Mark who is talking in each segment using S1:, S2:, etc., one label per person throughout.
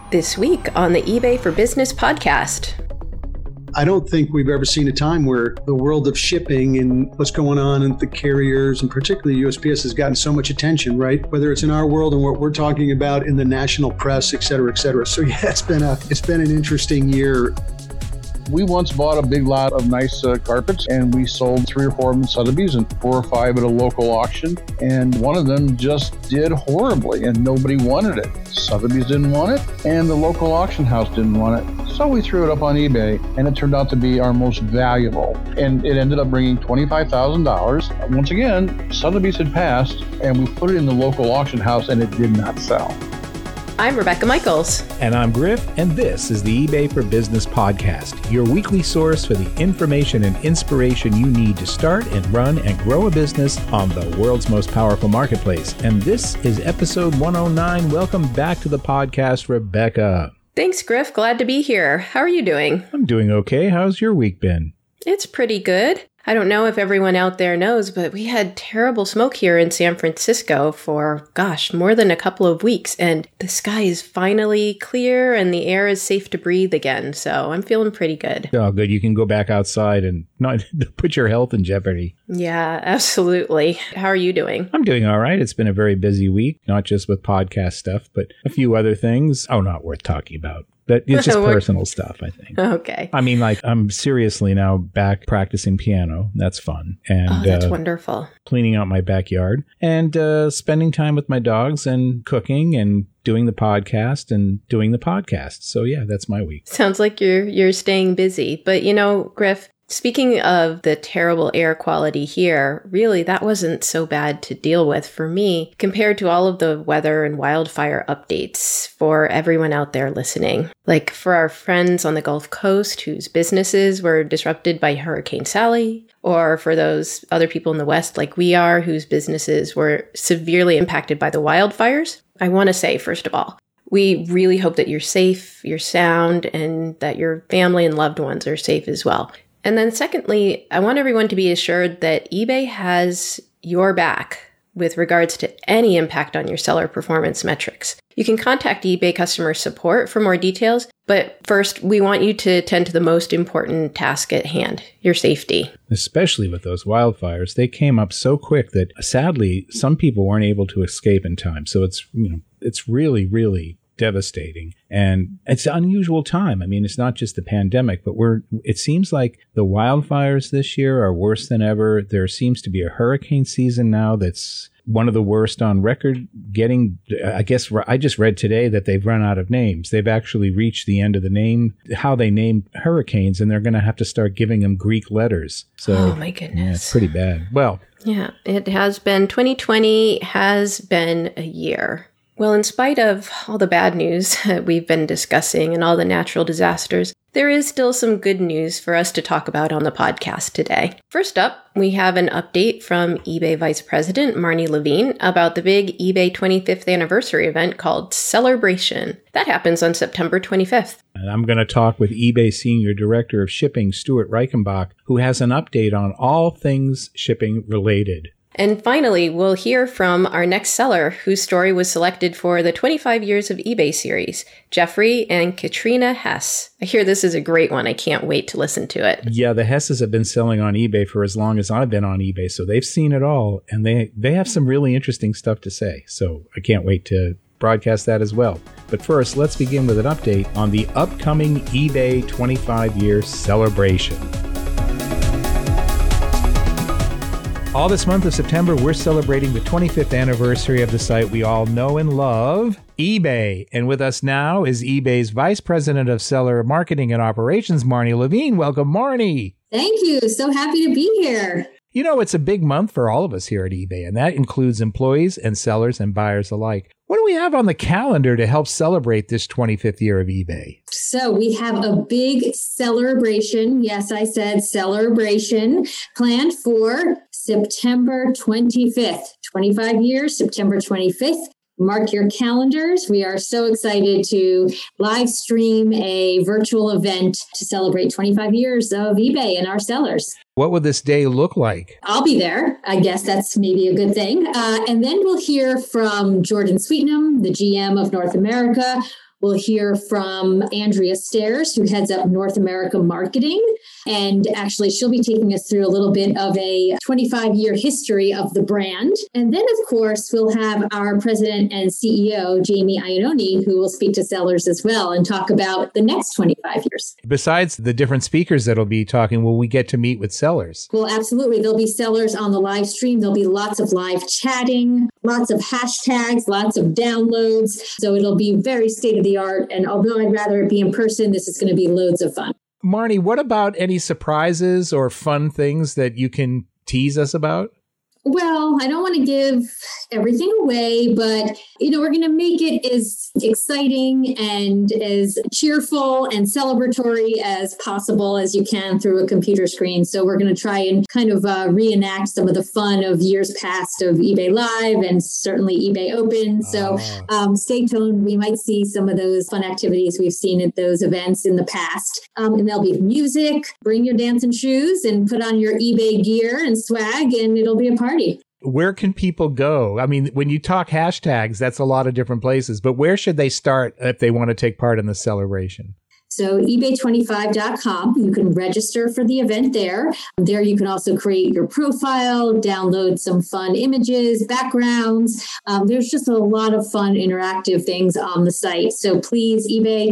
S1: This week on the eBay for Business podcast.
S2: I don't think we've ever seen a time where the world of shipping and what's going on and the carriers and particularly USPS has gotten so much attention, right? Whether it's in our world and what we're talking about in the national press, et cetera, et cetera. So yeah, it's been an interesting year.
S3: We once bought a big lot of nice carpets, and we sold 3 or 4 of them at Sotheby's and 4 or 5 at a local auction. And one of them just did horribly, and nobody wanted it. Sotheby's didn't want it, and the local auction house didn't want it. So we threw it up on eBay, and it turned out to be our most valuable. And it ended up bringing $25,000. Once again, Sotheby's had passed, and we put it in the local auction house, and it did not sell.
S1: I'm Rebecca Michaels.
S4: And I'm Griff, and this is the eBay for Business podcast, your weekly source for the information and inspiration you need to start and run and grow a business on the world's most powerful marketplace. And this is episode 109. Welcome back to the podcast, Rebecca.
S1: Thanks, Griff. Glad to be here. How are you doing?
S4: I'm doing okay. How's your week been?
S1: It's pretty good. I don't know if everyone out there knows, but we had terrible smoke here in San Francisco for, more than a couple of weeks. And the sky is finally clear and the air is safe to breathe again. So I'm feeling pretty good.
S4: Oh, good. You can go back outside and not put your health in jeopardy.
S1: Yeah, absolutely. How are you doing?
S4: I'm doing all right. It's been a very busy week, not just with podcast stuff, but a few other things. Oh, not worth talking about. But it's just personal stuff, I think.
S1: Okay.
S4: I mean, I'm seriously now back practicing piano. That's fun. And
S1: that's wonderful.
S4: Cleaning out my backyard and spending time with my dogs and cooking and doing the podcast and doing the podcast. So yeah, that's my week.
S1: Sounds like you're staying busy. But Griff, speaking of the terrible air quality here, really, that wasn't so bad to deal with for me compared to all of the weather and wildfire updates for everyone out there listening. Like for our friends on the Gulf Coast whose businesses were disrupted by Hurricane Sally, or for those other people in the West like we are whose businesses were severely impacted by the wildfires. I want to say, first of all, we really hope that you're safe, you're sound, and that your family and loved ones are safe as well. And then secondly, I want everyone to be assured that eBay has your back with regards to any impact on your seller performance metrics. You can contact eBay customer support for more details, but first, we want you to tend to the most important task at hand, your safety.
S4: Especially with those wildfires, they came up so quick that sadly, some people weren't able to escape in time. So it's really, really devastating. And it's an unusual time. I mean, it's not just the pandemic, but it seems like the wildfires this year are worse than ever. There seems to be a hurricane season now that's one of the worst on record. I just read today that they've run out of names. They've actually reached the end of how they name hurricanes, and they're going to have to start giving them Greek letters. So,
S1: oh my goodness.
S4: Yeah, it's pretty bad. Well,
S1: yeah, it has been. 2020 has been a year. Well, in spite of all the bad news we've been discussing and all the natural disasters, there is still some good news for us to talk about on the podcast today. First up, we have an update from eBay Vice President Marnie Levine about the big eBay 25th anniversary event called Celebration. That happens on September 25th.
S4: And I'm going to talk with eBay Senior Director of Shipping, Stuart Reichenbach, who has an update on all things shipping related.
S1: And finally, we'll hear from our next seller whose story was selected for the 25 Years of eBay series, Jeffrey and Katrina Hess. I hear this is a great one. I can't wait to listen to it.
S4: Yeah, the Hesses have been selling on eBay for as long as I've been on eBay, so they've seen it all, and they have some really interesting stuff to say. So I can't wait to broadcast that as well. But first, let's begin with an update on the upcoming eBay 25-year celebration. All this month of September, we're celebrating the 25th anniversary of the site we all know and love, eBay. And with us now is eBay's Vice President of Seller Marketing and Operations, Marnie Levine. Welcome, Marnie.
S5: Thank you. So happy to be here.
S4: It's a big month for all of us here at eBay, and that includes employees and sellers and buyers alike. What do we have on the calendar to help celebrate this 25th year of eBay?
S5: So we have a big celebration. Yes, I said celebration planned for September 25th. 25 years, September 25th. Mark your calendars. We are so excited to live stream a virtual event to celebrate 25 years of eBay and our sellers.
S4: What would this day look like?
S5: I'll be there. I guess that's maybe a good thing. And then we'll hear from Jordan Sweetnam, the GM of North America. We'll hear from Andrea Stairs, who heads up North America marketing. And actually, she'll be taking us through a little bit of a 25-year history of the brand. And then, of course, we'll have our president and CEO, Jamie Iannone, who will speak to sellers as well and talk about the next 25 years.
S4: Besides the different speakers that'll be talking, will we get to meet with sellers?
S5: Well, absolutely. There'll be sellers on the live stream. There'll be lots of live chatting, lots of hashtags, lots of downloads. So it'll be very state of the art. And although I'd rather it be in person, this is going to be loads of fun.
S4: Marnie, what about any surprises or fun things that you can tease us about?
S5: Well, I don't want to give everything away, but, we're going to make it as exciting and as cheerful and celebratory as possible as you can through a computer screen. So we're going to try and kind of reenact some of the fun of years past of eBay Live and certainly eBay Open. So stay tuned. We might see some of those fun activities we've seen at those events in the past. And there'll be music. Bring your dancing shoes and put on your eBay gear and swag, and it'll be a party.
S4: Where can people go? I mean, when you talk hashtags, that's a lot of different places, but where should they start if they want to take part in the celebration?
S5: So eBay25.com, you can register for the event there. There you can also create your profile, download some fun images, backgrounds. There's just a lot of fun interactive things on the site. So please,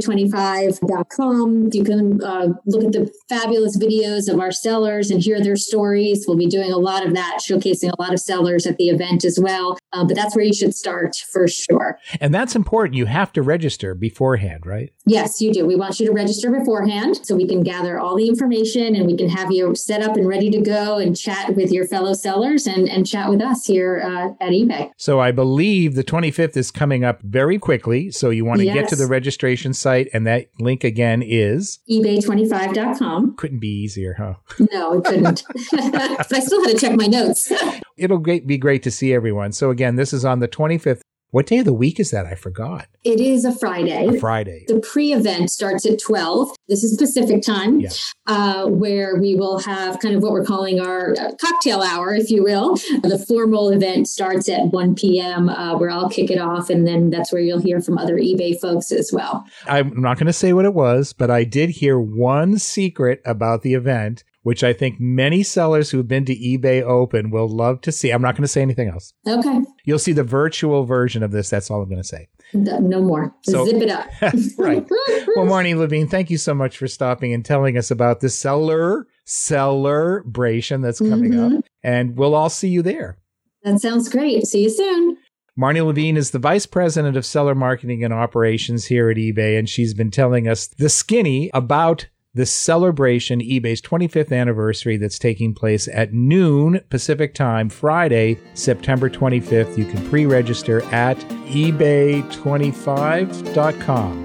S5: eBay25.com. You can look at the fabulous videos of our sellers and hear their stories. We'll be doing a lot of that, showcasing a lot of sellers at the event as well. But that's where you should start for sure.
S4: And that's important. You have to register beforehand, right?
S5: Yes, you do. We want you to register beforehand so we can gather all the information and we can have you set up and ready to go and chat with your fellow sellers and chat with us here at eBay.
S4: So I believe the 25th is coming up very quickly. So you want to get to the registration site, and that link again is
S5: eBay25.com.
S4: Couldn't be easier, huh?
S5: No, it couldn't. But I still had to check my notes.
S4: It'll be great to see everyone. So again, this is on the 25th. What day of the week is that? I forgot.
S5: It is a Friday.
S4: A Friday.
S5: The pre-event starts at 12. This is Pacific time, where we will have kind of what we're calling our cocktail hour, if you will. The formal event starts at 1 p.m., where I'll kick it off, and then that's where you'll hear from other eBay folks as well. I'm not going to say what it was, but I did hear one secret about the event, which I think many sellers who've been to eBay Open will love to see. I'm not going to say anything else. Okay.
S4: You'll see the virtual version of this. That's all I'm going to say.
S5: No more. So, zip it up.
S4: Right. Well, Marnie Levine, thank you so much for stopping and telling us about the celebration that's coming up. And we'll all see you there.
S5: That sounds great. See you soon.
S4: Marnie Levine is the Vice President of Seller Marketing and Operations here at eBay, and she's been telling us the skinny about the celebration, eBay's 25th anniversary, that's taking place at noon Pacific time, Friday, September 25th. You can pre-register at eBay25.com.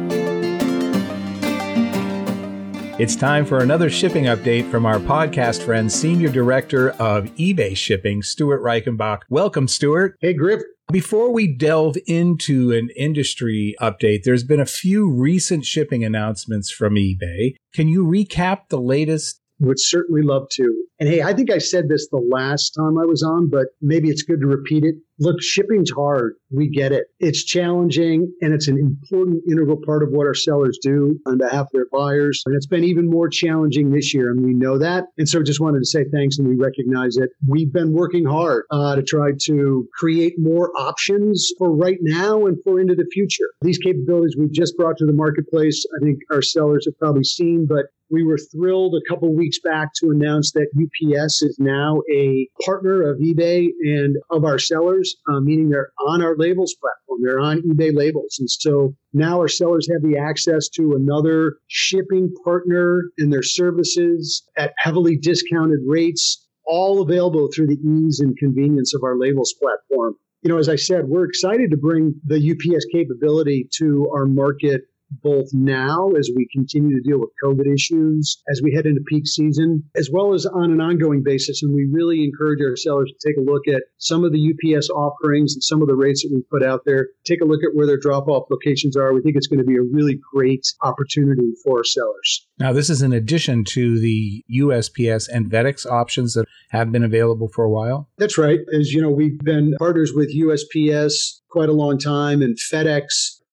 S4: It's time for another shipping update from our podcast friend, Senior Director of eBay Shipping, Stuart Reichenbach. Welcome, Stuart.
S2: Hey, Griff.
S4: Before we delve into an industry update, there's been a few recent shipping announcements from eBay. Can you recap the latest?
S2: Would certainly love to. And hey, I think I said this the last time I was on, but maybe it's good to repeat it. Look, shipping's hard. We get it. It's challenging, and it's an important integral part of what our sellers do on behalf of their buyers. And it's been even more challenging this year, and we know that. And so just wanted to say thanks, and we recognize it. We've been working hard to try to create more options for right now and for into the future. These capabilities we've just brought to the marketplace, I think our sellers have probably seen, but we were thrilled a couple weeks back to announce that UPS is now a partner of eBay and of our sellers, meaning they're on our labels platform. They're on eBay labels. And so now our sellers have the access to another shipping partner and their services at heavily discounted rates, all available through the ease and convenience of our labels platform. As I said, we're excited to bring the UPS capability to our market both now as we continue to deal with COVID issues, as we head into peak season, as well as on an ongoing basis. And we really encourage our sellers to take a look at some of the UPS offerings and some of the rates that we put out there. Take a look at where their drop-off locations are. We think it's going to be a really great opportunity for our sellers.
S4: Now, this is in addition to the USPS and FedEx options that have been available for a while?
S2: That's right. As you know, we've been partners with USPS quite a long time, and FedEx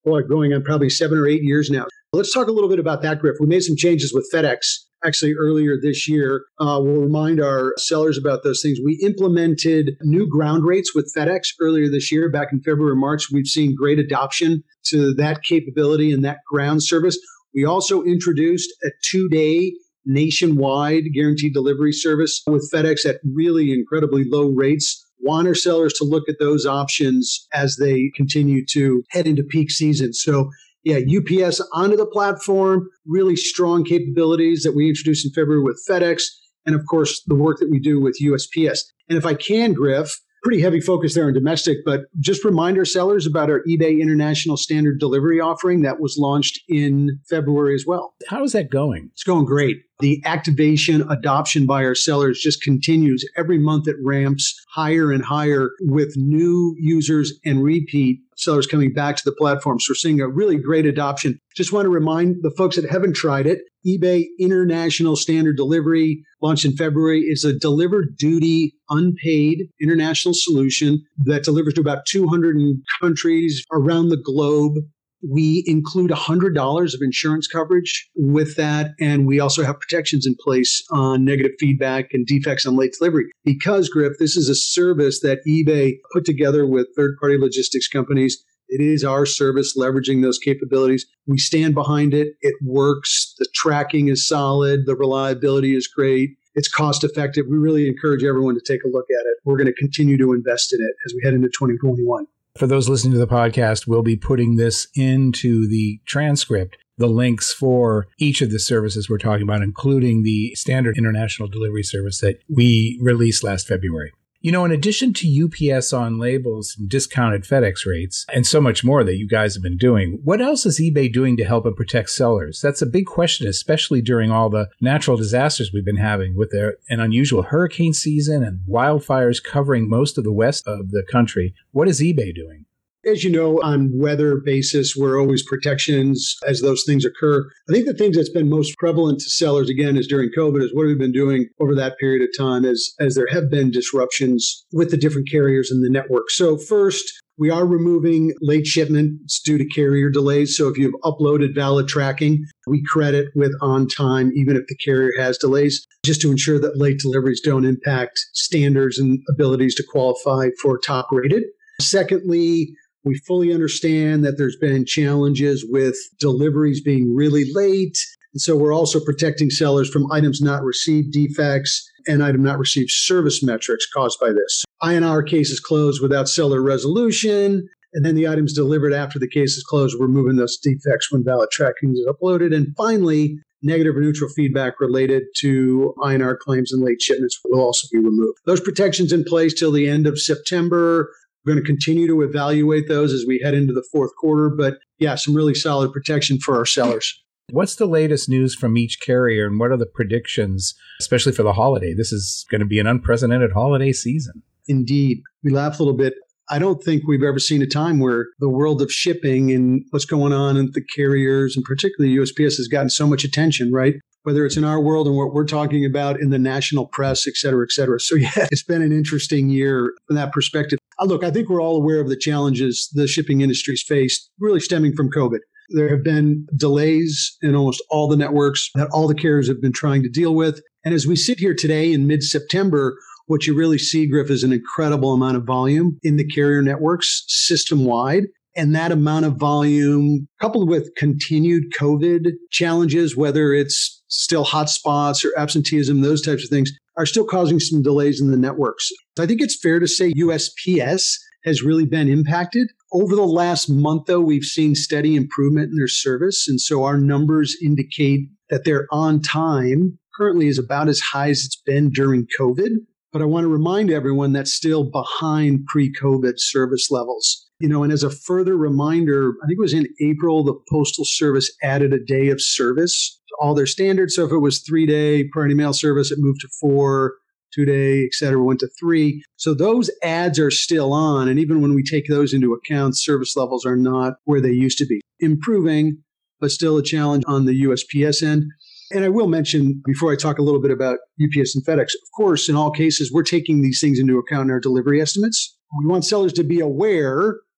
S2: going on probably 7 or 8 years now. Let's talk a little bit about that, Griff. We made some changes with FedEx actually earlier this year. We'll remind our sellers about those things. We implemented new ground rates with FedEx earlier this year, back in February or March. We've seen great adoption to that capability and that ground service. We also introduced a 2-day nationwide guaranteed delivery service with FedEx at really incredibly low rates. Want our sellers to look at those options as they continue to head into peak season. So yeah, UPS onto the platform, really strong capabilities that we introduced in February with FedEx, and of course, the work that we do with USPS. And if I can, Griff, pretty heavy focus there on domestic, but just remind our sellers about our eBay International Standard Delivery offering that was launched in February as well.
S4: How is that going?
S2: It's going great. The activation adoption by our sellers just continues. Every month it ramps higher and higher with new users and repeat sellers coming back to the platform. So we're seeing a really great adoption. Just want to remind the folks that haven't tried it, eBay International Standard Delivery, launched in February, is a delivered duty, unpaid international solution that delivers to about 200 countries around the globe. We include $100 of insurance coverage with that, and we also have protections in place on negative feedback and defects on late delivery. Because, Griff, this is a service that eBay put together with third-party logistics companies. It is our service leveraging those capabilities. We stand behind it. It works. The tracking is solid. The reliability is great. It's cost effective. We really encourage everyone to take a look at it. We're going to continue to invest in it as we head into 2021.
S4: For those listening to the podcast, we'll be putting this into the transcript, the links for each of the services we're talking about, including the standard international delivery service that we released last February. You know, in addition to UPS on labels and discounted FedEx rates and so much more that you guys have been doing, what else is eBay doing to help and protect sellers? That's a big question, especially during all the natural disasters we've been having with an unusual hurricane season and wildfires covering most of the west of the country. What is eBay doing?
S2: As you know, on weather basis, we're always protections as those things occur. I think the things that's been most prevalent to sellers, again, is during COVID, is what have we been doing over that period of time as there have been disruptions with the different carriers in the network. So first, we are removing late shipments due to carrier delays. So if you've uploaded valid tracking, we credit with on time, even if the carrier has delays, just to ensure that late deliveries don't impact standards and abilities to qualify for top rated. Secondly, we fully understand that there's been challenges with deliveries being really late. And so we're also protecting sellers from items not received defects and item not received service metrics caused by this. INR cases closed without seller resolution. And then the items delivered after the case is closed, we're removing those defects when valid tracking is uploaded. And finally, negative or neutral feedback related to INR claims and late shipments will also be removed. Those protections in place till the end of September. We're going to continue to evaluate those as we head into the fourth quarter. But yeah, some really solid protection for our sellers.
S4: What's the latest news from each carrier and what are the predictions, especially for the holiday? This is going to be an unprecedented holiday season.
S2: Indeed. We laugh a little bit. I don't think we've ever seen a time where the world of shipping and what's going on in the carriers, and particularly USPS, has gotten so much attention, right? Whether it's in our world and what we're talking about in the national press, et cetera, et cetera. So yeah, it's been an interesting year from that perspective. Look, I think we're all aware of the challenges the shipping industry's faced, really stemming from COVID. There have been delays in almost all the networks that all the carriers have been trying to deal with. And as we sit here today in mid-September, what you really see, Griff, is an incredible amount of volume in the carrier networks system-wide. And that amount of volume, coupled with continued COVID challenges, whether it's still hotspots or absenteeism, those types of things, are still causing some delays in the networks. I think it's fair to say USPS has really been impacted. Over the last month, though, we've seen steady improvement in their service. And so our numbers indicate that their on time currently is about as high as it's been during COVID. But I want to remind everyone that's still behind pre-COVID service levels. You know, and as a further reminder, I think it was in April, the Postal Service added a day of service to all their standards. So if it was 3-day priority mail service, it moved to 4, 2-day, et cetera, went to 3. So those ads are still on. And even when we take those into account, service levels are not where they used to be. Improving, but still a challenge on the USPS end. And I will mention, before I talk a little bit about UPS and FedEx, of course, in all cases, we're taking these things into account in our delivery estimates. We want sellers to be aware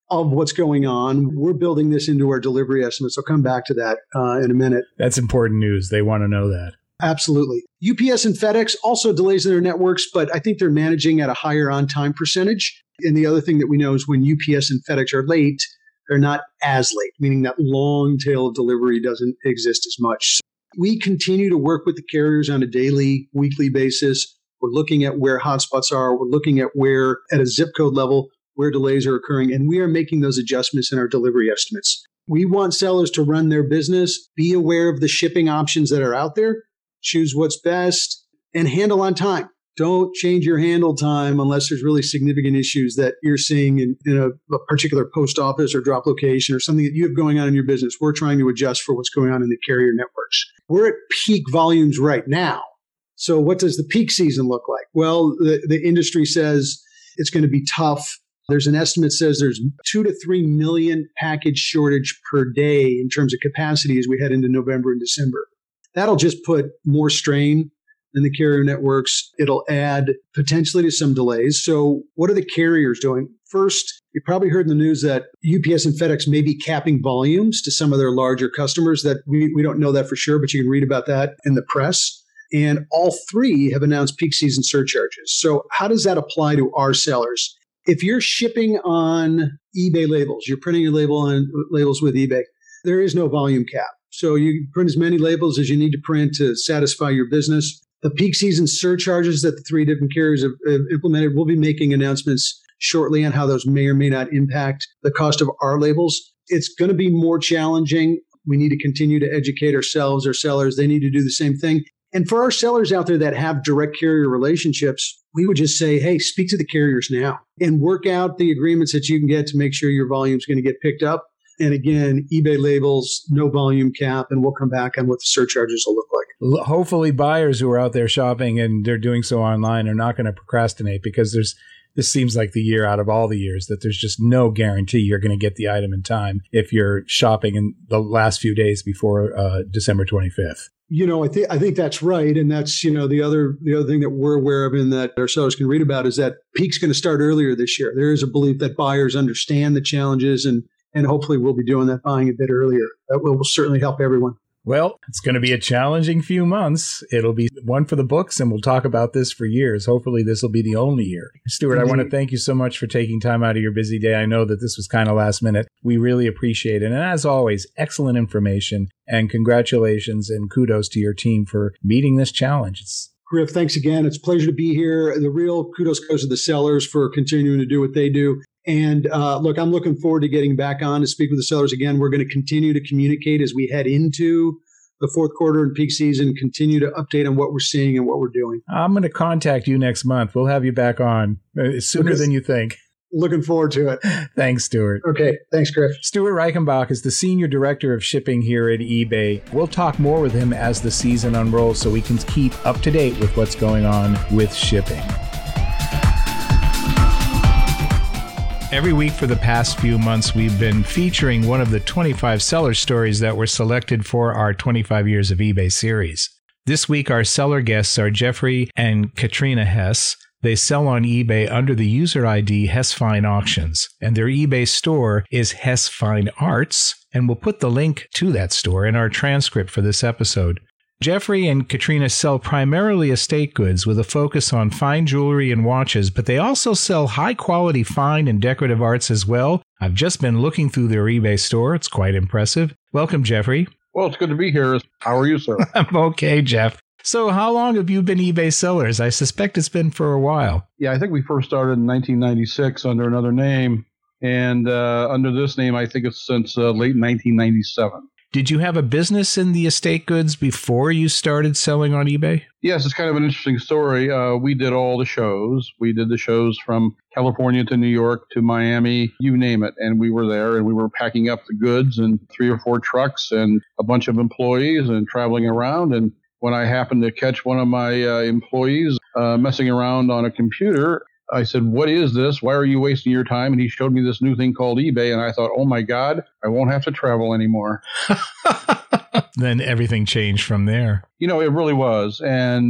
S2: of what's going on. We're building this into our delivery estimates. I'll come back to that in a minute.
S4: That's important news. They want to know that.
S2: Absolutely. UPS and FedEx also delays in their networks, but I think they're managing at a higher on-time percentage. And the other thing that we know is when UPS and FedEx are late, they're not as late, meaning that long tail of delivery doesn't exist as much. So we continue to work with the carriers on a daily, weekly basis. We're looking at where hotspots are. We're looking at where, at a zip code level, where delays are occurring, and we are making those adjustments in our delivery estimates. We want sellers to run their business, be aware of the shipping options that are out there, choose what's best, and handle on time. Don't change your handle time unless there's really significant issues that you're seeing in a particular post office or drop location or something that you have going on in your business. We're trying to adjust for what's going on in the carrier networks. We're at peak volumes right now. So what does the peak season look like? Well, the industry says it's going to be tough. There's an estimate that says there's 2 to 3 million package shortage per day in terms of capacity as we head into November and December. That'll just put more strain in the carrier networks. It'll add potentially to some delays. So what are the carriers doing? First, you probably heard in the news that UPS and FedEx may be capping volumes to some of their larger customers. That we don't know that for sure, but you can read about that in the press. And all three have announced peak season surcharges. So how does that apply to our sellers? If you're shipping on eBay labels, you're printing your labels with eBay, there is no volume cap. So you print as many labels as you need to print to satisfy your business. The peak season surcharges that the three different carriers have implemented, we'll be making announcements shortly on how those may or may not impact the cost of our labels. It's going to be more challenging. We need to continue to educate ourselves, our sellers. They need to do the same thing. And for our sellers out there that have direct carrier relationships, we would just say, hey, speak to the carriers now and work out the agreements that you can get to make sure your volume is going to get picked up. And again, eBay labels, no volume cap, and we'll come back on what the surcharges will look like.
S4: Hopefully buyers who are out there shopping and they're doing so online are not going to procrastinate, because this seems like the year out of all the years that there's just no guarantee you're going to get the item in time if you're shopping in the last few days before December 25th.
S2: I think that's right. And that's, the other thing that we're aware of and that our sellers can read about is that peak's going to start earlier this year. There is a belief that buyers understand the challenges and hopefully we'll be doing that buying a bit earlier. That will certainly help everyone.
S4: Well, it's going to be a challenging few months. It'll be one for the books, and we'll talk about this for years. Hopefully this will be the only year. Stuart, I want to thank you so much for taking time out of your busy day. I know that this was kind of last minute. We really appreciate it. And as always, excellent information, and congratulations and kudos to your team for meeting this challenge.
S2: Griff, thanks again. It's a pleasure to be here. The real kudos goes to the sellers for continuing to do what they do. And look, I'm looking forward to getting back on to speak with the sellers again. We're going to continue to communicate as we head into the fourth quarter and peak season, continue to update on what we're seeing and what we're doing.
S4: I'm going to contact you next month. We'll have you back on sooner than you think.
S2: Looking forward to it.
S4: Thanks, Stuart.
S2: Okay. Thanks, Griff.
S4: Stuart Reichenbach is the Senior Director of Shipping here at eBay. We'll talk more with him as the season unrolls so we can keep up to date with what's going on with shipping. Every week for the past few months, we've been featuring one of the 25 seller stories that were selected for our 25 Years of eBay series. This week, our seller guests are Jeffrey and Katrina Hess. They sell on eBay under the user ID Hess Fine Auctions, and their eBay store is Hess Fine Arts, and we'll put the link to that store in our transcript for this episode. Jeffrey and Katrina sell primarily estate goods with a focus on fine jewelry and watches, but they also sell high-quality fine and decorative arts as well. I've just been looking through their eBay store. It's quite impressive. Welcome, Jeffrey.
S3: Well, it's good to be here. How are you, sir?
S4: I'm okay, Jeff. So how long have you been eBay sellers? I suspect it's been for a while.
S3: Yeah, I think we first started in 1996 under another name, and under this name, I think it's since late 1997.
S4: Did you have a business in the estate goods before you started selling on eBay?
S3: Yes, it's kind of an interesting story. We did all the shows. We did the shows from California to New York to Miami, you name it. And we were there and we were packing up the goods in 3 or 4 trucks and a bunch of employees and traveling around. And when I happened to catch one of my employees messing around on a computer, I said, "What is this? Why are you wasting your time?" And he showed me this new thing called eBay. And I thought, oh, my God, I won't have to travel anymore.
S4: Then everything changed from there.
S3: It really was. And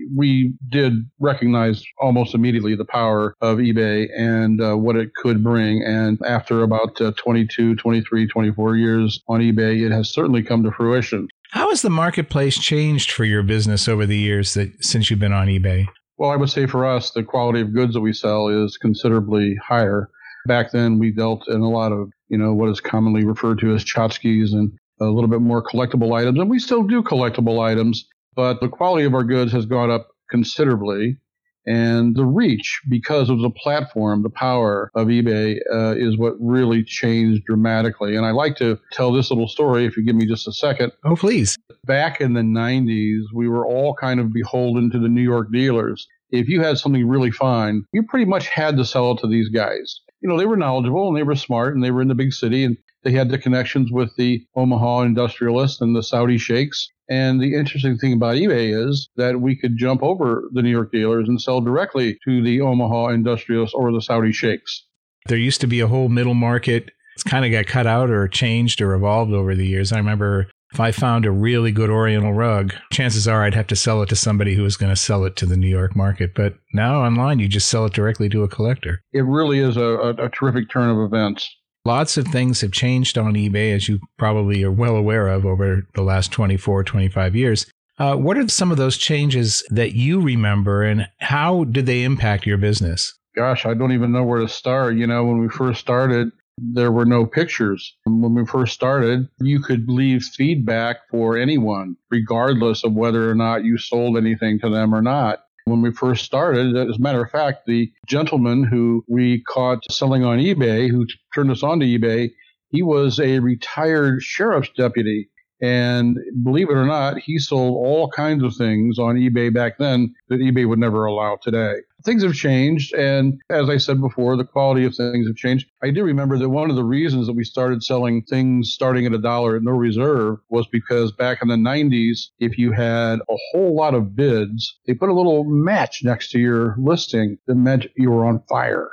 S3: we did recognize almost immediately the power of eBay and what it could bring. And after about 22, 23, 24 years on eBay, it has certainly come to fruition.
S4: How has the marketplace changed for your business over the years since you've been on eBay?
S3: Well, I would say for us, the quality of goods that we sell is considerably higher. Back then, we dealt in a lot of, what is commonly referred to as tchotchkes and a little bit more collectible items. And we still do collectible items, but the quality of our goods has gone up considerably. And the reach, because of the platform, the power of eBay, is what really changed dramatically. And I like to tell this little story, if you give me just a second.
S4: Oh, please.
S3: Back in the 90s, we were all kind of beholden to the New York dealers. If you had something really fine, you pretty much had to sell it to these guys. They were knowledgeable and they were smart and they were in the big city and they had the connections with the Omaha industrialists and the Saudi sheikhs. And the interesting thing about eBay is that we could jump over the New York dealers and sell directly to the Omaha industrialists or the Saudi sheikhs.
S4: There used to be a whole middle market. It's kind of got cut out or changed or evolved over the years. I remember if I found a really good Oriental rug, chances are I'd have to sell it to somebody who was going to sell it to the New York market. But now online, you just sell it directly to a collector.
S3: It really is a terrific turn of events.
S4: Lots of things have changed on eBay, as you probably are well aware of over the last 24, 25 years. What are some of those changes that you remember and how did they impact your business?
S3: Gosh, I don't even know where to start. When we first started, there were no pictures. When we first started, you could leave feedback for anyone, regardless of whether or not you sold anything to them or not. When we first started, as a matter of fact, the gentleman who we caught selling on eBay, who turned us on to eBay, he was a retired sheriff's deputy. And believe it or not, he sold all kinds of things on eBay back then that eBay would never allow today. Things have changed. And as I said before, the quality of things have changed. I do remember that one of the reasons that we started selling things starting at $1 at no reserve was because back in the 90s, if you had a whole lot of bids, they put a little match next to your listing that meant you were on fire.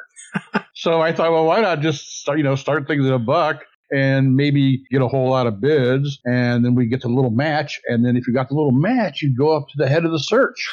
S3: So I thought, well, why not just start things at $1? And maybe get a whole lot of bids, and then we get the little match. And then if you got the little match, you'd go up to the head of the search.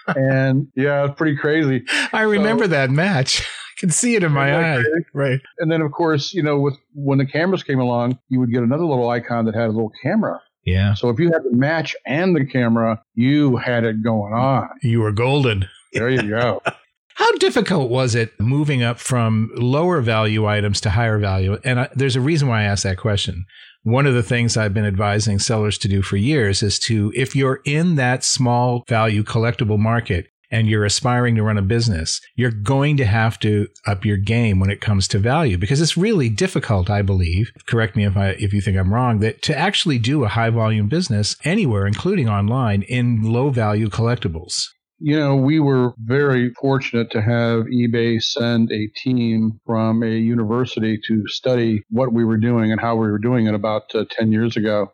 S3: And yeah, it's pretty crazy.
S4: I remember that match. I can see it in my eye. Right.
S3: And then, of course, when the cameras came along, you would get another little icon that had a little camera.
S4: Yeah.
S3: So if you had the match and the camera, you had it going on.
S4: You were golden.
S3: There you go.
S4: How difficult was it moving up from lower value items to higher value? And there's a reason why I asked that question. One of the things I've been advising sellers to do for years is if you're in that small value collectible market and you're aspiring to run a business, you're going to have to up your game when it comes to value, because it's really difficult, I believe, correct me if you think I'm wrong, that to actually do a high volume business anywhere, including online, in low value collectibles.
S3: We were very fortunate to have eBay send a team from a university to study what we were doing and how we were doing it about 10 years ago.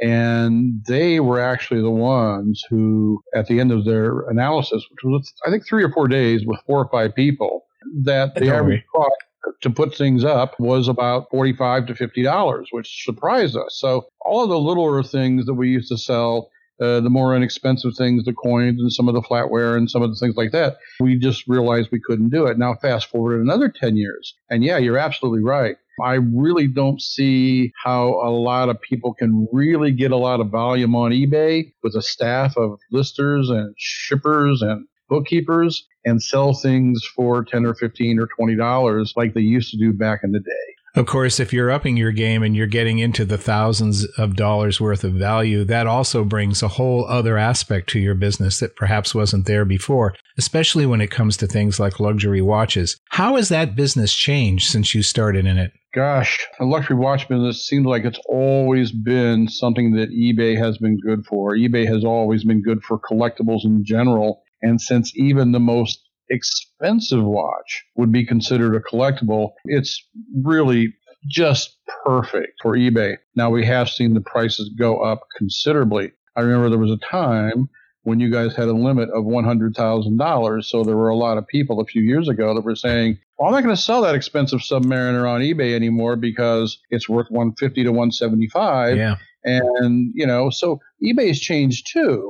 S3: And they were actually the ones who, at the end of their analysis, which was, I think, 3 or 4 days with 4 or 5 people, that the average cost to put things up was about $45 to $50, which surprised us. So all of the littler things that we used to sell, the more inexpensive things, the coins and some of the flatware and some of the things like that, we just realized we couldn't do it. Now, fast forward another 10 years. And yeah, you're absolutely right. I really don't see how a lot of people can really get a lot of volume on eBay with a staff of listers and shippers and bookkeepers and sell things for $10 or $15 or $20 like they used to do back in the day.
S4: Of course, if you're upping your game and you're getting into the thousands of dollars worth of value, that also brings a whole other aspect to your business that perhaps wasn't there before, especially when it comes to things like luxury watches. How has that business changed since you started in it?
S3: Gosh, a luxury watch business seems like it's always been something that eBay has been good for. eBay has always been good for collectibles in general. And since even the most expensive watch would be considered a collectible, it's really just perfect for eBay. Now, we have seen the prices go up considerably. I remember there was a time when you guys had a limit of $100,000. So there were a lot of people a few years ago that were saying, well, I'm not going to sell that expensive Submariner on eBay anymore because it's worth $150 to $175.
S4: Yeah.
S3: And, so eBay's changed too.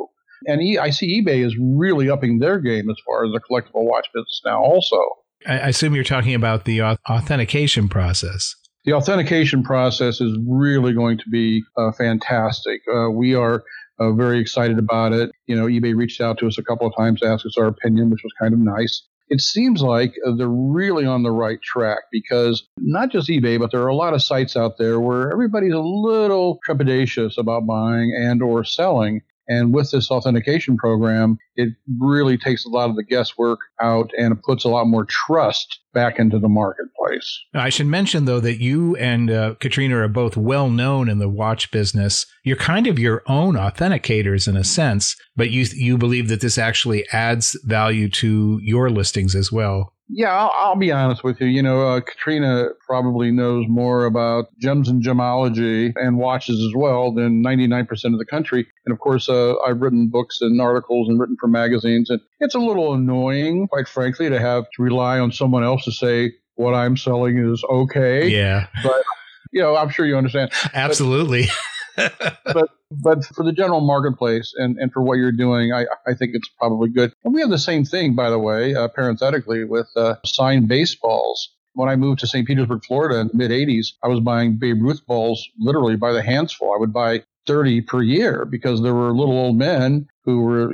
S3: And I see eBay is really upping their game as far as the collectible watch business now also.
S4: I assume you're talking about the authentication process.
S3: The authentication process is really going to be fantastic. We are very excited about it. eBay reached out to us a couple of times to ask us our opinion, which was kind of nice. It seems like they're really on the right track because not just eBay, but there are a lot of sites out there where everybody's a little trepidatious about buying and or selling. And with this authentication program, it really takes a lot of the guesswork out and it puts a lot more trust back into the marketplace.
S4: I should mention, though, that you and Katrina are both well known in the watch business. You're kind of your own authenticators in a sense, but you believe that this actually adds value to your listings as well.
S3: Yeah, I'll be honest with you. Katrina probably knows more about gems and gemology and watches as well than 99% of the country. And of course, I've written books and articles and written for magazines. And it's a little annoying, quite frankly, to have to rely on someone else to say what I'm selling is okay.
S4: Yeah.
S3: But, I'm sure you understand.
S4: Absolutely.
S3: But for the general marketplace and for what you're doing, I think it's probably good. And we have the same thing, by the way, parenthetically, with signed baseballs. When I moved to St. Petersburg, Florida in the mid-'80s, I was buying Babe Ruth balls literally by the handsful. I would buy 30 per year because there were little old men who were,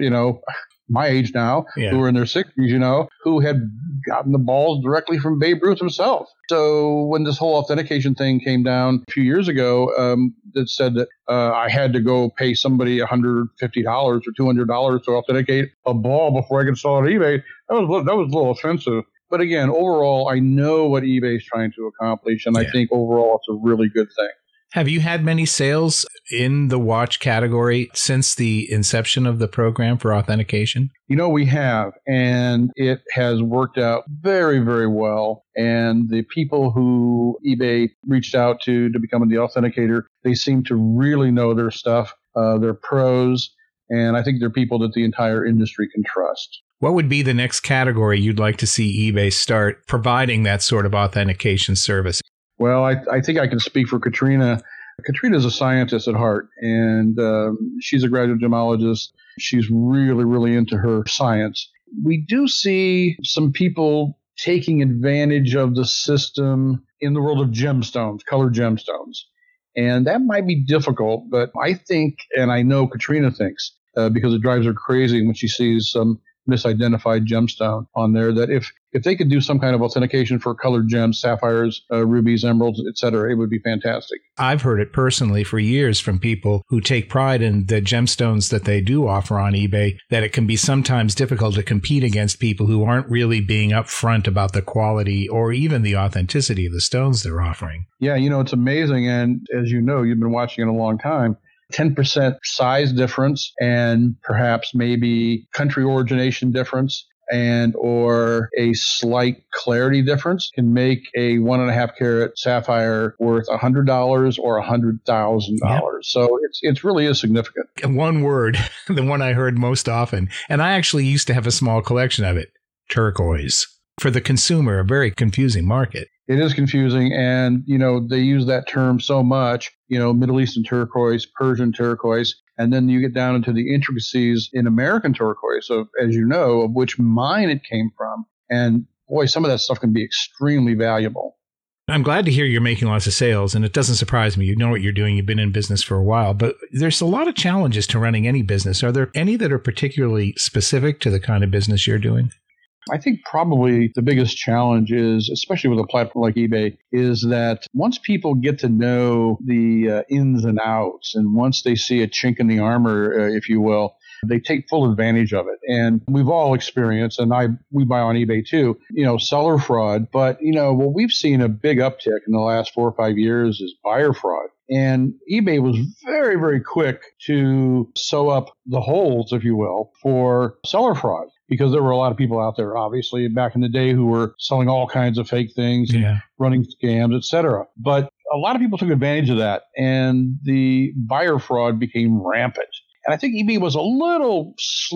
S3: my age now, who were in their 60s, who had gotten the balls directly from Babe Ruth himself. So when this whole authentication thing came down a few years ago, that said that I had to go pay somebody $150 or $200 to authenticate a ball before I could sell it on eBay, that was a little offensive. But again, overall, I know what eBay is trying to accomplish, and I think overall it's a really good thing.
S4: Have you had many sales in the watch category since the inception of the program for authentication?
S3: We have, and it has worked out very, very well. And the people who eBay reached out to become the authenticator, they seem to really know their stuff. They're pros, and I think they're people that the entire industry can trust.
S4: What would be the next category you'd like to see eBay start providing that sort of authentication service?
S3: Well, I think I can speak for Katrina. Katrina's a scientist at heart, and she's a graduate gemologist. She's really, really into her science. We do see some people taking advantage of the system in the world of gemstones, colored gemstones. And that might be difficult, but I think, and I know Katrina thinks, because it drives her crazy when she sees some misidentified gemstone on there, that if they could do some kind of authentication for colored gems, sapphires, rubies, emeralds, etc., it would be fantastic.
S4: I've heard it personally for years from people who take pride in the gemstones that they do offer on eBay, that it can be sometimes difficult to compete against people who aren't really being upfront about the quality or even the authenticity of the stones they're offering.
S3: Yeah, it's amazing. And as you know, you've been watching it a long time. 10% size difference and perhaps maybe country origination difference and or a slight clarity difference can make a 1.5 carat sapphire worth $100 or $100,000. Yep. So it really is significant.
S4: One word, the one I heard most often, and I actually used to have a small collection of it, turquoise. For the consumer, a very confusing market.
S3: It is confusing, and, they use that term so much, Middle Eastern turquoise, Persian turquoise, and then you get down into the intricacies in American turquoise, of which mine it came from. And, boy, some of that stuff can be extremely valuable.
S4: I'm glad to hear you're making lots of sales, and it doesn't surprise me. You know what you're doing. You've been in business for a while, but there's a lot of challenges to running any business. Are there any that are particularly specific to the kind of business you're doing?
S3: I think probably the biggest challenge is, especially with a platform like eBay, is that once people get to know the ins and outs, and once they see a chink in the armor, if you will, they take full advantage of it. And we've all experienced, and we buy on eBay too, seller fraud. But, what we've seen a big uptick in the last 4 or 5 years is buyer fraud. And eBay was very, very quick to sew up the holes, if you will, for seller fraud. Because there were a lot of people out there, obviously, back in the day who were selling all kinds of fake things, running scams, etc. But a lot of people took advantage of that, and the buyer fraud became rampant. And I think eBay was a little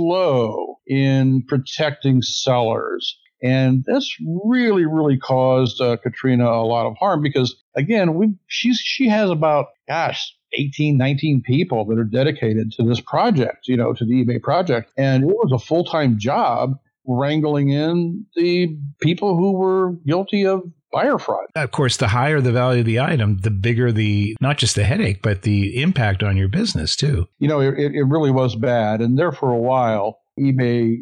S3: slow in protecting sellers. And this really, really caused Katrina a lot of harm because, again, she has about, 18, 19 people that are dedicated to this project, to the eBay project. And it was a full-time job wrangling in the people who were guilty of buyer fraud.
S4: Of course, the higher the value of the item, the bigger not just the headache, but the impact on your business too.
S3: It really was bad. And there for a while, eBay,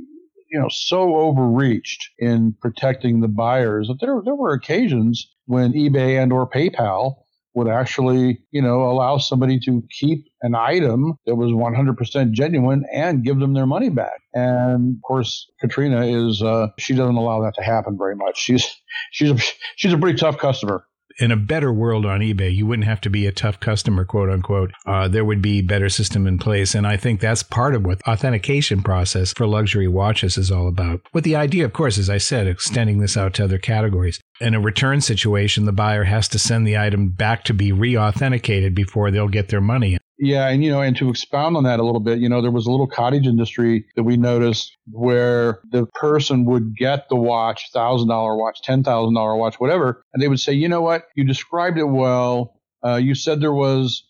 S3: so overreached in protecting the buyers that there were occasions when eBay and or PayPal would actually, allow somebody to keep an item that was 100% genuine and give them their money back. And of course, Katrina she doesn't allow that to happen very much. She's a pretty tough customer.
S4: In a better world on eBay, you wouldn't have to be a tough customer, quote unquote. There would be better system in place. And I think that's part of what authentication process for luxury watches is all about. With the idea, of course, as I said, extending this out to other categories. In a return situation, the buyer has to send the item back to be re-authenticated before they'll get their money.
S3: Yeah, and to expound on that a little bit, there was a little cottage industry that we noticed where the person would get the watch, $1,000 watch, $10,000 watch, whatever, and they would say, you know what, you described it well. You said there was,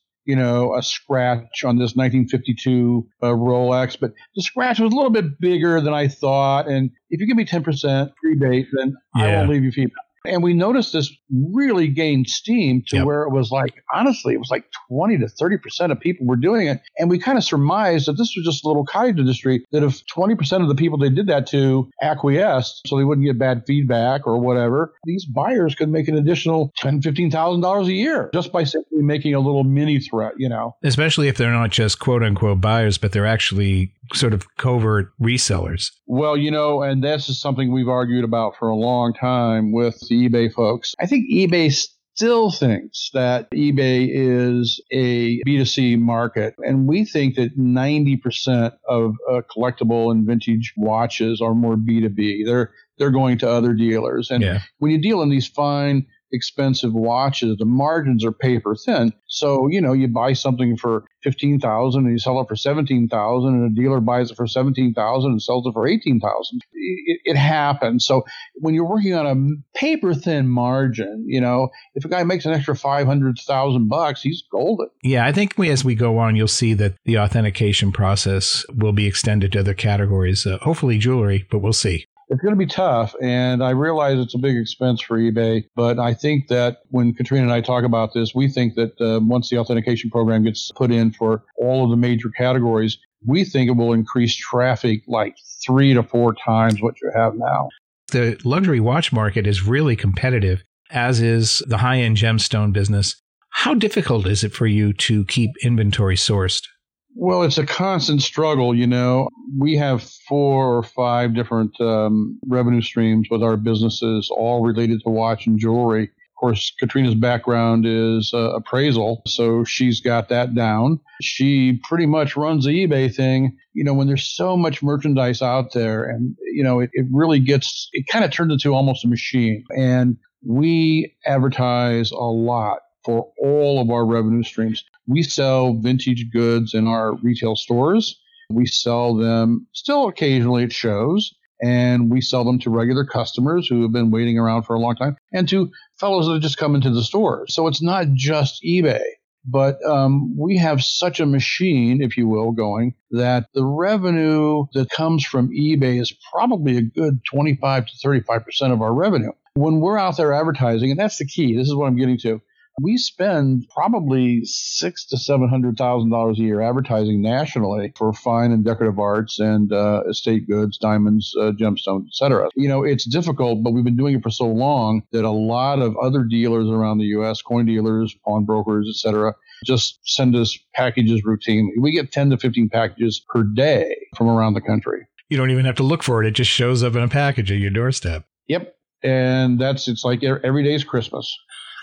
S3: a scratch on this 1952 Rolex, but the scratch was a little bit bigger than I thought, and if you give me 10% rebate, then I won't leave you feedback. And we noticed this really gained steam to where it was like, honestly, it was like 20 to 30% of people were doing it. And we kind of surmised that this was just a little cottage industry, that if 20% of the people they did that to acquiesced, so they wouldn't get bad feedback or whatever, these buyers could make an additional $10,000, $15,000 a year just by simply making a little mini threat,
S4: Especially if they're not just quote unquote buyers, but they're actually sort of covert resellers.
S3: Well, and this is something we've argued about for a long time with the eBay folks. I think eBay still thinks that eBay is a B2C market, and we think that 90% of collectible and vintage watches are more B2B. They're going to other dealers. And when you deal in these fine, expensive watches, the margins are paper thin. So, you buy something for $15,000 and you sell it for $17,000, and a dealer buys it for $17,000 and sells it for $18,000. It happens. So when you're working on a paper thin margin, if a guy makes an extra $500,000, he's golden.
S4: Yeah, I think as we go on, you'll see that the authentication process will be extended to other categories, hopefully jewelry, but we'll see.
S3: It's going to be tough, and I realize it's a big expense for eBay, but I think that when Katrina and I talk about this, we think that once the authentication program gets put in for all of the major categories, we think it will increase traffic like 3 to 4 times what you have now.
S4: The luxury watch market is really competitive, as is the high-end gemstone business. How difficult is it for you to keep inventory sourced?
S3: Well, it's a constant struggle. We have 4 or 5 different revenue streams with our businesses, all related to watch and jewelry. Of course, Katrina's background is appraisal, so she's got that down. She pretty much runs the eBay thing. When there's so much merchandise out there, and, it really it kind of turns into almost a machine. And we advertise a lot for all of our revenue streams. We sell vintage goods in our retail stores. We sell them still occasionally at shows, and we sell them to regular customers who have been waiting around for a long time, and to fellows that have just come into the store. So it's not just eBay, but we have such a machine, if you will, going that the revenue that comes from eBay is probably a good 25 to 35% of our revenue. When we're out there advertising, and that's the key, this is what I'm getting to, we spend probably $600,000 to $700,000 a year advertising nationally for fine and decorative arts and estate goods, diamonds, gemstones, etc. It's difficult, but we've been doing it for so long that a lot of other dealers around the U.S., coin dealers, pawnbrokers, etc., just send us packages routinely. We get 10 to 15 packages per day from around the country.
S4: You don't even have to look for it. It just shows up in a package at your doorstep.
S3: Yep. And it's like every day's Christmas.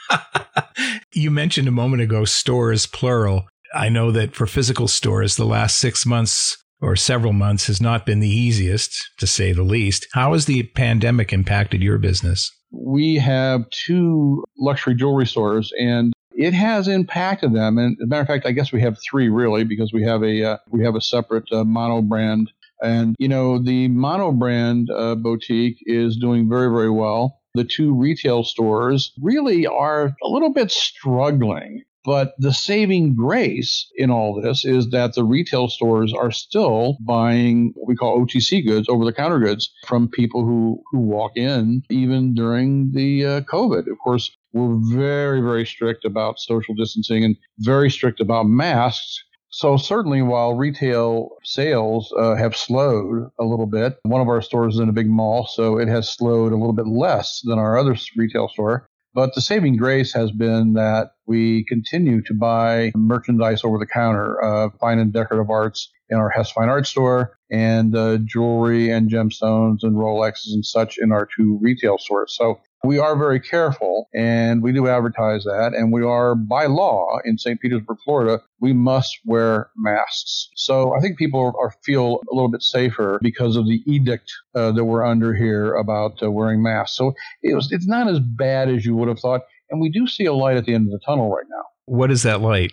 S4: You mentioned a moment ago stores, plural. I know that for physical stores, the last 6 months or several months has not been the easiest, to say the least. How has the pandemic impacted your business?
S3: We have 2 luxury jewelry stores, and it has impacted them. And as a matter of fact, I guess we have 3 really, because we have a separate mono brand. And the mono brand boutique is doing very, very well. The 2 retail stores really are a little bit struggling. But the saving grace in all this is that the retail stores are still buying what we call OTC goods, over-the-counter goods, from people who walk in even during the COVID. Of course, we're very, very strict about social distancing and very strict about masks. So certainly while retail sales have slowed a little bit, one of our stores is in a big mall, so it has slowed a little bit less than our other retail store. But the saving grace has been that we continue to buy merchandise over the counter, fine and decorative arts in our Hess Fine Arts store, and jewelry and gemstones and Rolexes and such in our 2 retail stores. So we are very careful, and we do advertise that, and we are, by law, in St. Petersburg, Florida, we must wear masks. So I think people feel a little bit safer because of the edict that we're under here about wearing masks. So it's not as bad as you would have thought, and we do see a light at the end of the tunnel right now.
S4: What is that light?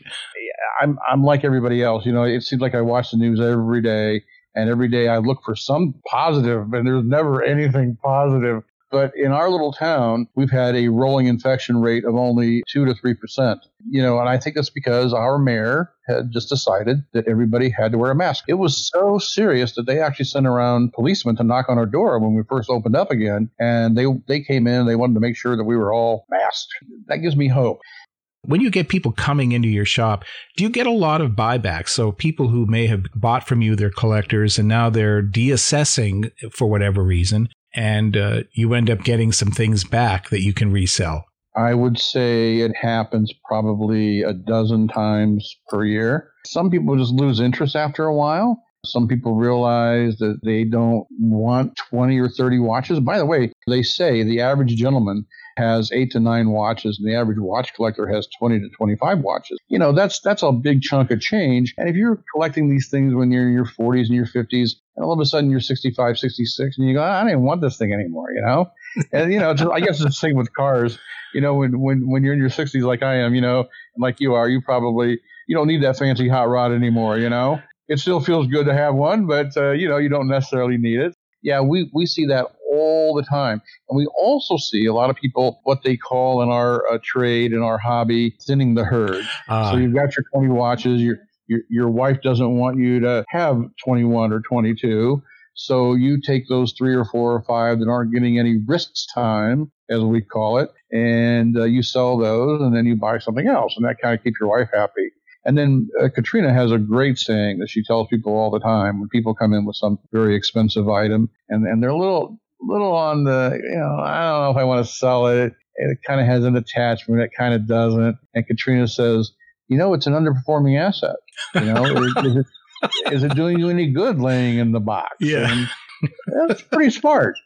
S3: I'm like everybody else. You know, it seems like I watch the news every day, and every day I look for some positive, and there's never anything positive. But in our little town, we've had a rolling infection rate of only 2 to 3%. You know, and I think that's because our mayor had just decided that everybody had to wear a mask. It was so serious that they actually sent around policemen to knock on our door when we first opened up again. And they came in, they wanted to make sure that we were all masked. That gives me hope.
S4: When you get people coming into your shop, do you get a lot of buybacks? So people who may have bought from you, they're collectors, and now they're deassessing for whatever reason, and you end up getting some things back that you can resell.
S3: I would say it happens probably a dozen times per year. Some people just lose interest after a while. Some people realize that they don't want 20 or 30 watches. By the way, they say the average gentleman has 8 to 9 watches, and the average watch collector has 20 to 25 watches. You know, that's a big chunk of change. And if you're collecting these things when you're in your 40s and your 50s, and all of a sudden you're 65, 66, and you go, I don't even want this thing anymore, you know? And, you know, I guess it's the same with cars. You know, when you're in your 60s like I am, you know, and like you are, you don't need that fancy hot rod anymore, you know? It still feels good to have one, but, you know, you don't necessarily need it. Yeah, we see that all the time. And we also see a lot of people, what they call in our trade, in our hobby, thinning the herd. So you've got your 20 watches, your wife doesn't want you to have 21 or 22. So you take those 3 or 4 or 5 that aren't getting any wrist time, as we call it, and you sell those, and then you buy something else. And that kind of keeps your wife happy. And then Katrina has a great saying that she tells people all the time when people come in with some very expensive item, and they're a little on the, you know, I don't know if I want to sell it. It kind of has an attachment. It kind of doesn't. And Katrina says, you know, it's an underperforming asset. You know, is it doing you any good laying in the box?
S4: Yeah.
S3: And that's pretty smart.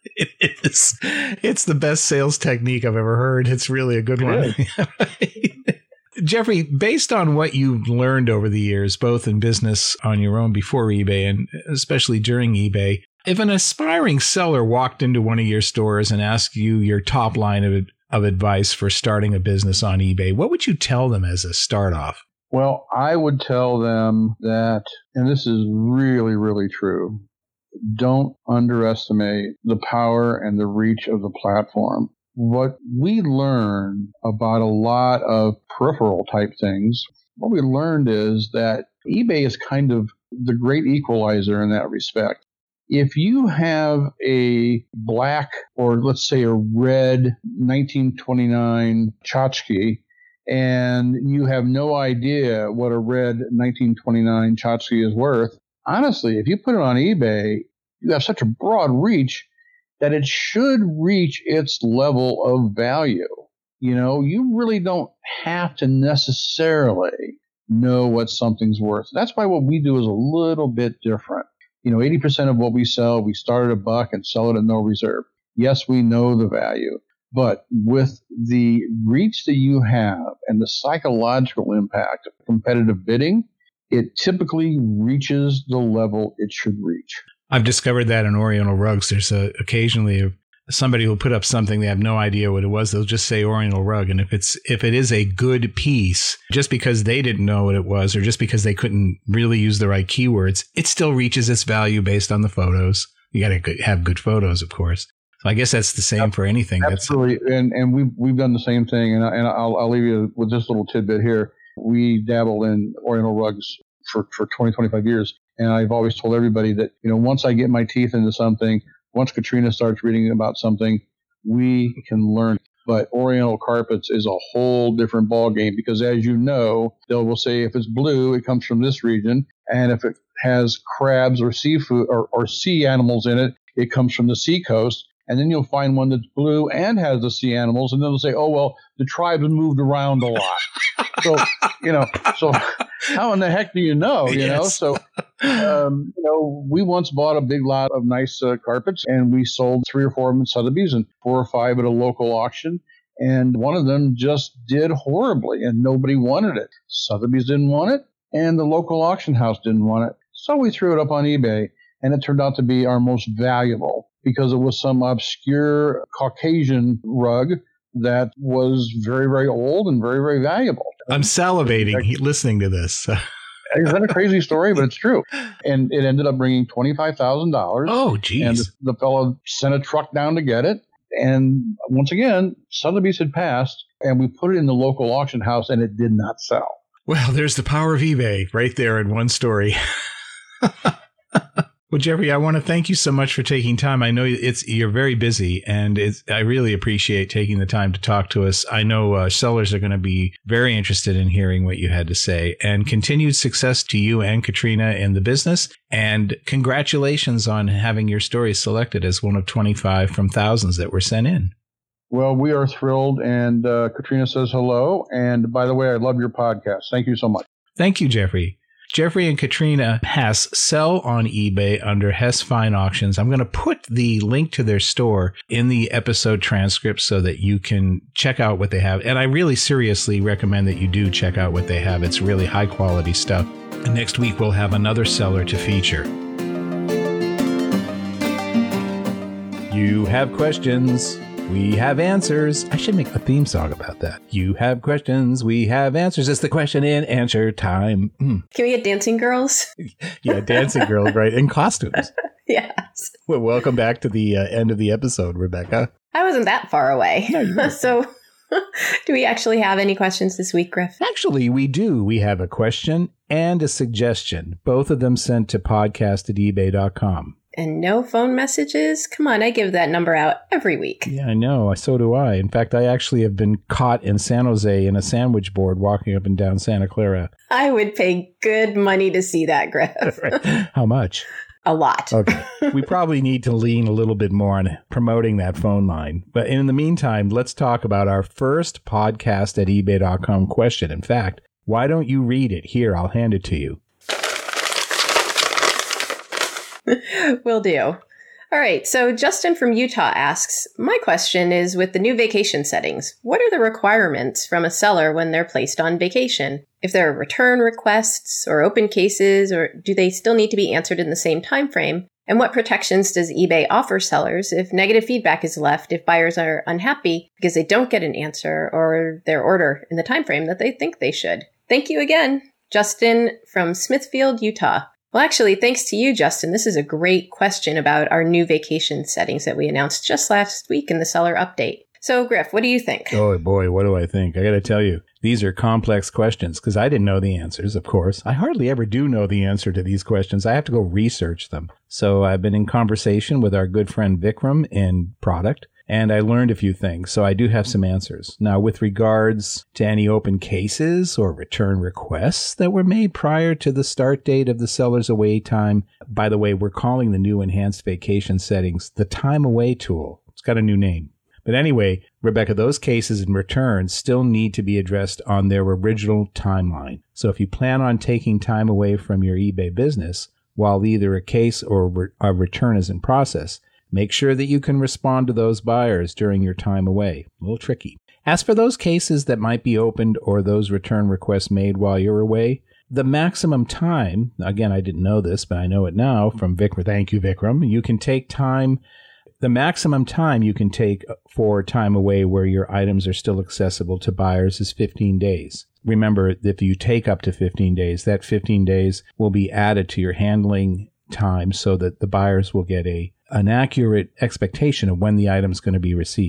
S4: It's the best sales technique I've ever heard. It's really a good one. Jeffrey, based on what you've learned over the years, both in business on your own before eBay and especially during eBay, if an aspiring seller walked into one of your stores and asked you your top line of advice for starting a business on eBay, what would you tell them as a start off?
S3: Well, I would tell them that, and this is really, really true, don't underestimate the power and the reach of the platform. What we learned about a lot of peripheral type things, what we learned is that eBay is kind of the great equalizer in that respect. If you have a black or let's say a red 1929 tchotchke and you have no idea what a red 1929 tchotchke is worth, honestly, if you put it on eBay, you have such a broad reach that it should reach its level of value. You know, you really don't have to necessarily know what something's worth. That's why what we do is a little bit different. You know, 80% of what we sell, we start at $1 and sell it at no reserve. Yes, we know the value, but with the reach that you have and the psychological impact of competitive bidding, it typically reaches the level it should reach.
S4: I've discovered that in Oriental Rugs, there's occasionally somebody will put up something, they have no idea what it was. They'll just say Oriental Rug. And if it is a good piece, just because they didn't know what it was, or just because they couldn't really use the right keywords, it still reaches its value based on the photos. You got to have good photos, of course. So I guess that's the same for anything.
S3: Absolutely. And we've done the same thing. And I'll leave you with this little tidbit here. We dabble in Oriental rugs for 20, 25 years. And I've always told everybody that, once I get my teeth into something, once Katrina starts reading about something, we can learn. But Oriental carpets is a whole different ballgame because, as you know, they will say if it's blue, it comes from this region. And if it has crabs or seafood or sea animals in it, it comes from the seacoast. And then you'll find one that's blue and has the sea animals. And then they'll say, oh, well, the tribes moved around a lot. So, so how in the heck do you know,
S4: Yes.
S3: So, we once bought a big lot of nice carpets and we sold 3 or 4 of them at Sotheby's and 4 or 5 at a local auction. And one of them just did horribly and nobody wanted it. Sotheby's didn't want it and the local auction house didn't want it. So we threw it up on eBay and it turned out to be our most valuable because it was some obscure Caucasian rug that was very, very old and very, very valuable.
S4: I'm salivating listening to this.
S3: Is that a crazy story? But it's true. And it ended up bringing $25,000.
S4: Oh, geez.
S3: And the fellow sent a truck down to get it. And once again, Sotheby's had passed, and we put it in the local auction house, and it did not sell.
S4: Well, there's the power of eBay right there in one story. Well, Jeffrey, I want to thank you so much for taking time. I know you're very busy, and I really appreciate taking the time to talk to us. I know sellers are going to be very interested in hearing what you had to say. And continued success to you and Katrina in the business. And congratulations on having your story selected as one of 25 from thousands that were sent in.
S3: Well, we are thrilled, and Katrina says hello. And by the way, I love your podcast. Thank you so much.
S4: Thank you, Jeffrey. Jeffrey and Katrina Hess sell on eBay under Hess Fine Auctions. I'm going to put the link to their store in the episode transcript so that you can check out what they have. And I really seriously recommend that you do check out what they have. It's really high quality stuff. And next week, we'll have another seller to feature. You have questions. We have answers. I should make a theme song about that. You have questions. We have answers. It's the question and answer time.
S1: Can we get dancing girls?
S4: Yeah, dancing girls, right? In costumes.
S1: Yes.
S4: Well, welcome back to the end of the episode, Rebecca.
S1: I wasn't that far away.
S4: No, you weren't.
S1: So do we actually have any questions this week, Griff?
S4: Actually, we do. We have a question and a suggestion, both of them sent to podcast@ebay.com.
S1: And no phone messages? Come on, I give that number out every week.
S4: Yeah, I know. So do I. In fact, I actually have been caught in San Jose in a sandwich board walking up and down Santa Clara.
S1: I would pay good money to see that, Griff.
S4: How much?
S1: A lot.
S4: Okay. We probably need to lean a little bit more on promoting that phone line. But in the meantime, let's talk about our first podcast@ebay.com question. In fact, why don't you read it? Here, I'll hand it to you.
S1: Will do. All right. So Justin from Utah asks, my question is with the new vacation settings, what are the requirements from a seller when they're placed on vacation? If there are return requests or open cases, or do they still need to be answered in the same time frame? And what protections does eBay offer sellers if negative feedback is left if buyers are unhappy because they don't get an answer or their order in the time frame that they think they should? Thank you again, Justin from Smithfield, Utah. Well, actually, thanks to you, Justin. This is a great question about our new vacation settings that we announced just last week in the seller update. So, Griff, what do you think?
S4: Oh, boy, what do I think? I got to tell you, these are complex questions because I didn't know the answers, of course. I hardly ever do know the answer to these questions. I have to go research them. So I've been in conversation with our good friend Vikram in product, and I learned a few things. So I do have some answers. Now, with regards to any open cases or return requests that were made prior to the start date of the seller's away time, by the way, we're calling the new enhanced vacation settings the time away tool. It's got a new name. But anyway, Rebecca, those cases and returns still need to be addressed on their original timeline. So if you plan on taking time away from your eBay business while either a case or a return is in process, make sure that you can respond to those buyers during your time away. A little tricky. As for those cases that might be opened or those return requests made while you're away, the maximum time, again, I didn't know this, but I know it now from Vikram. Thank you, Vikram. You can take time. The maximum time you can take for time away where your items are still accessible to buyers is 15 days. Remember, if you take up to 15 days, that 15 days will be added to your handling time so that the buyers will get an accurate expectation of when the item is going to be received.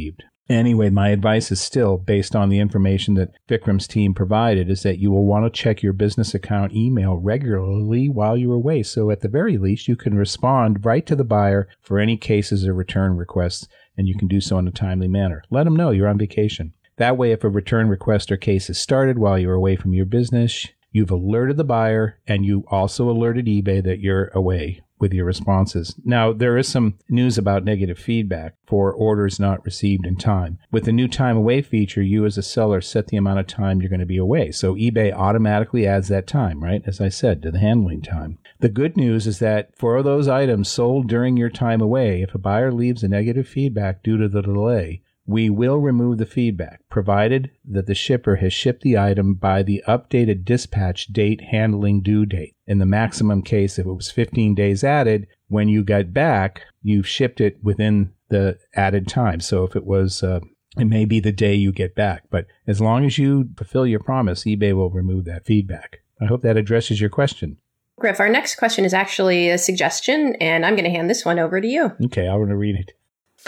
S4: Anyway, my advice is still, based on the information that Vikram's team provided, is that you will want to check your business account email regularly while you're away. So at the very least, you can respond right to the buyer for any cases or return requests, and you can do so in a timely manner. Let them know you're on vacation. That way, if a return request or case is started while you're away from your business, you've alerted the buyer, and you also alerted eBay that you're away with your responses. Now, there is some news about negative feedback for orders not received in time. With the new time away feature, you as a seller set the amount of time you're going to be away. So eBay automatically adds that time, right? As I said, to the handling time. The good news is that for those items sold during your time away, if a buyer leaves a negative feedback due to the delay, we will remove the feedback, provided that the shipper has shipped the item by the updated dispatch date handling due date. In the maximum case, if it was 15 days added, when you got back, you've shipped it within the added time. So if it was, it may be the day you get back. But as long as you fulfill your promise, eBay will remove that feedback. I hope that addresses your question.
S1: Griff, our next question is actually a suggestion, and I'm going to hand this one over to you.
S4: Okay, I want to read it.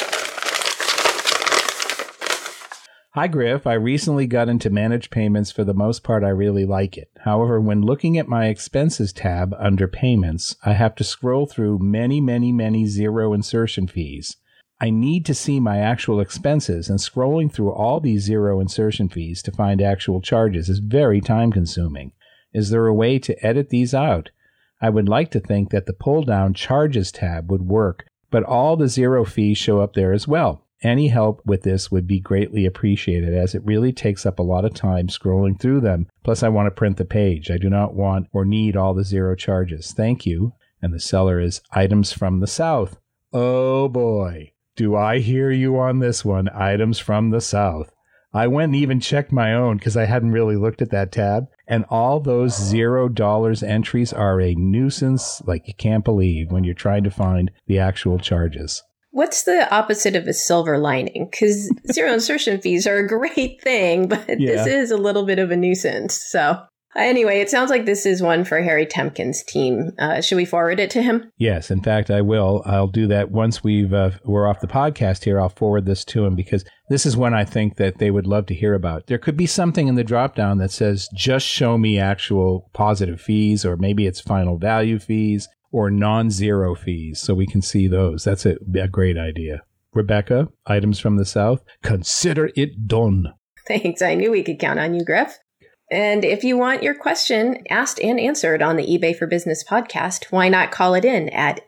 S4: Hi, Griff. I recently got into managed payments. For the most part, I really like it. However, when looking at my expenses tab under payments, I have to scroll through many zero insertion fees. I need to see my actual expenses, and scrolling through all these zero insertion fees to find actual charges is very time-consuming. Is there a way to edit these out? I would like to think that the pull-down charges tab would work, but all the zero fees show up there as well. Any help with this would be greatly appreciated, as it really takes up a lot of time scrolling through them. Plus, I want to print the page. I do not want or need all the zero charges. Thank you. And the seller is Items from the South. Oh boy, do I hear you on this one, Items from the South. I went and even checked my own because I hadn't really looked at that tab. And all those $0 entries are a nuisance like you can't believe when you're trying to find the actual charges.
S1: What's the opposite of a silver lining? Because zero insertion fees are a great thing, but This is a little bit of a nuisance. So anyway, it sounds like this is one for Harry Temkin's team. Should we forward it to him?
S4: Yes, in fact, I will. I'll do that once we're off the podcast here. I'll forward this to him because this is one I think that they would love to hear about. There could be something in the dropdown that says, just show me actual positive fees, or maybe it's final value fees, or non-zero fees, so we can see those. That's a great idea. Rebecca, Items from the South, consider it done.
S1: Thanks. I knew we could count on you, Griff. And if you want your question asked and answered on the eBay for Business podcast, why not call it in at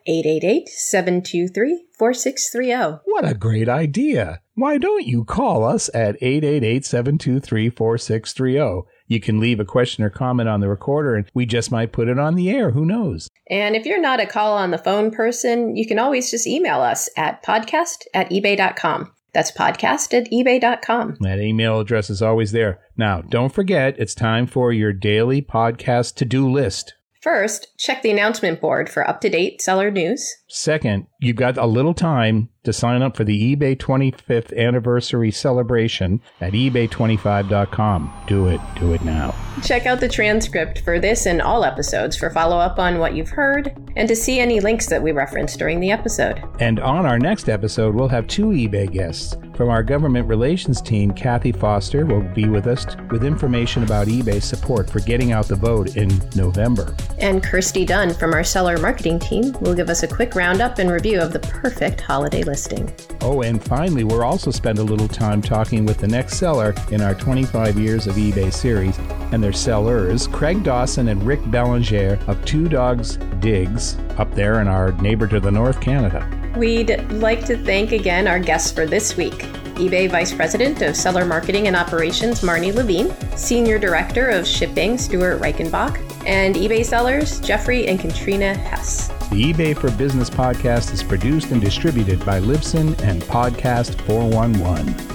S1: 888-723-4630.
S4: What a great idea. Why don't you call us at 888-723-4630? You can leave a question or comment on the recorder, and we just might put it on the air. Who knows?
S1: And if you're not a call on the phone person, you can always just email us at podcast@ebay.com. That's podcast@ebay.com.
S4: That email address is always there. Now, don't forget, it's time for your daily podcast to-do list.
S1: First, check the announcement board for up-to-date seller news.
S4: Second, you've got a little time to sign up for the eBay 25th anniversary celebration at ebay25.com. Do it. Do it now.
S1: Check out the transcript for this and all episodes for follow-up on what you've heard and to see any links that we referenced during the episode.
S4: And on our next episode, we'll have 2 eBay guests. From our government relations team, Kathy Foster will be with us with information about eBay support for getting out the vote in November.
S1: And Kirsty Dunn from our seller marketing team will give us a quick roundup and review of the perfect holiday listing.
S4: Oh, and finally, we'll also spend a little time talking with the next seller in our 25 Years of eBay series, and their sellers, Craig Dawson and Rick Belanger of Two Dogs Digs, up there in our neighbor to the north, Canada.
S1: We'd like to thank again our guests for this week. eBay Vice President of Seller Marketing and Operations, Marnie Levine, Senior Director of Shipping, Stuart Reichenbach, and eBay sellers, Jeffrey and Katrina Hess.
S4: The eBay for Business podcast is produced and distributed by Libsyn and Podcast 411.